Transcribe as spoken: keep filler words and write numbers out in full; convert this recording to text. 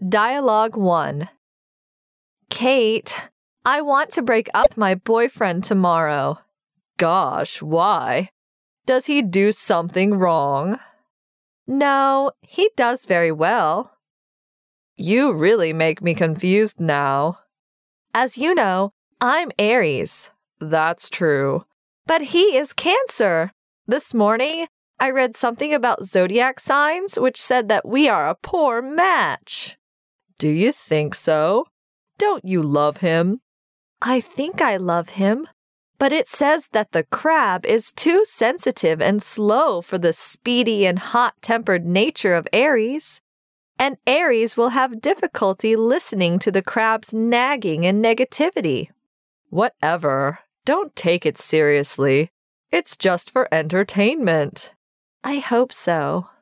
Dialogue one. Kate, I want to break up with my boyfriend tomorrow. Gosh, why? Does he do something wrong? No, he does very well. You really make me confused now. As you know, I'm Aries. That's true. But he is Cancer. This morning, I read something about zodiac signs which said that we are a poor match. Do you think so? Don't you love him? I think I love him, but it says that the crab is too sensitive and slow for the speedy and hot-tempered nature of Aries, and Aries will have difficulty listening to the crab's nagging and negativity. Whatever. Don't take it seriously. It's just for entertainment. I hope so.